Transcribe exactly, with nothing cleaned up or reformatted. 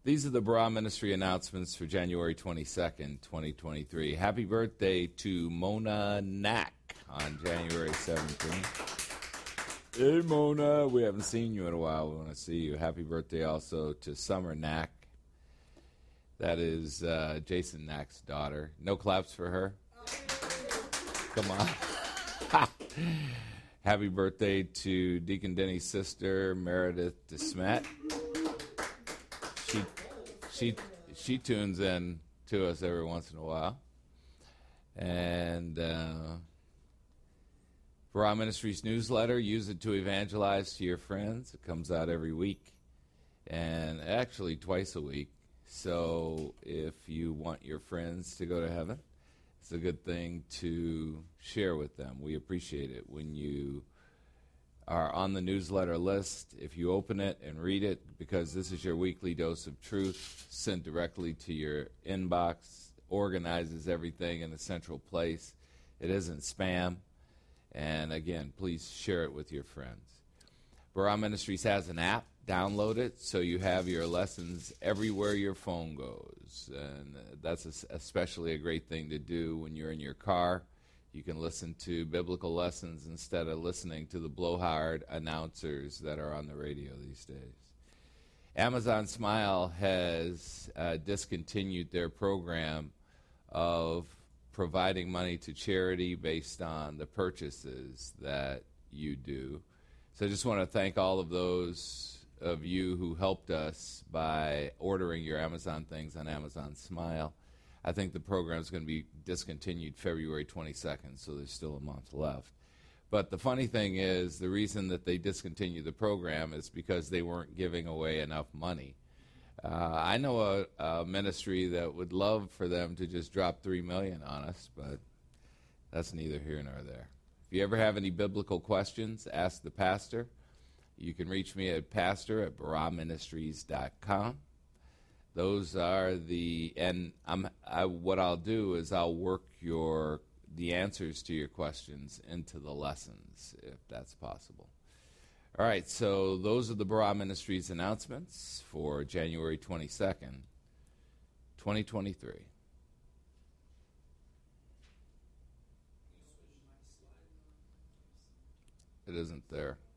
These are the Barah Ministry announcements for January twenty-second, twenty twenty-three. Happy birthday to Mona Nack on January seventeenth. Hey, Mona, we haven't seen you in a while. We want to see you. Happy birthday also to Summer Nack. That is uh, Jason Nack's daughter. No claps for her? Come on. Happy birthday to Deacon Denny's sister, Meredith DeSmet. She, she, she tunes in to us every once in a while. And uh, Barah Ministries newsletter, use it to evangelize to your friends. It comes out every week, and actually twice a week. So if you want your friends to go to heaven, it's a good thing to share with them. We appreciate it when you are on the newsletter list. If you open it and read it, because this is your weekly dose of truth sent directly to your inbox, organizes everything in a central place. It isn't spam. And again, please share it with your friends. Barah Ministries has an app. Download it so you have your lessons everywhere your phone goes. And uh, that's a, especially a great thing to do when you're in your car. You can listen to biblical lessons instead of listening to the blowhard announcers that are on the radio these days. Amazon Smile has uh, discontinued their program of providing money to charity based on the purchases that you do. So I just want to thank all of those of you who helped us by ordering your Amazon things on Amazon Smile. I think the program is going to be discontinued February twenty-second, so there's still a month left. But the funny thing is, the reason that they discontinued the program is because they weren't giving away enough money. Uh, I know a, a ministry that would love for them to just drop three million dollars on us, but that's neither here nor there. If you ever have any biblical questions, ask the pastor. You can reach me at pastor at barah ministries dot com. Those are the, and I'm, I, what I'll do is I'll work your the answers to your questions into the lessons, if that's possible. All right, so those are the Barah Ministries announcements for January twenty-second, twenty twenty-three. It isn't there.